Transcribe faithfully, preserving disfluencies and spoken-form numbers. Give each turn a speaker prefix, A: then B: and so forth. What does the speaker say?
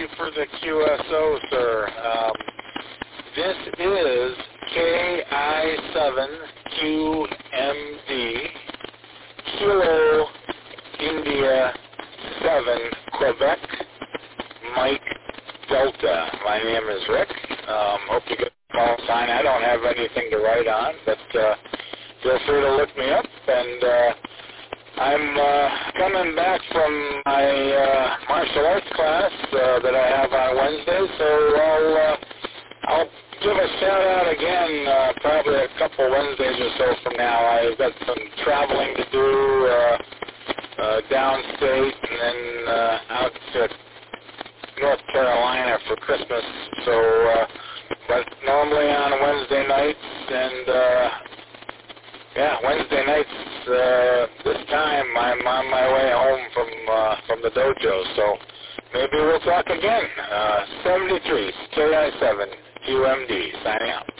A: you for the Q S O, sir. Um, this is K I seven Q M D, Kilo India seven, Quebec, Mike Delta. My name is Rick. Um, hope you get a call sign. I don't have anything to write on, but uh, feel free to look me up. And uh, I'm uh, coming back from my uh, martial arts class uh, that I have on Wednesday, so I'll, uh, I'll give a shout out again uh, probably a couple Wednesdays or so from now. I've got some traveling to do uh, uh, downstate and then uh, out to North Carolina for Christmas. So, uh, but normally on Wednesday nights and uh, yeah, Wednesday nights. Uh, this time I'm on my way home from uh, from the dojo. So maybe we'll talk again. Uh, seventy-three K I seven Q M D signing out.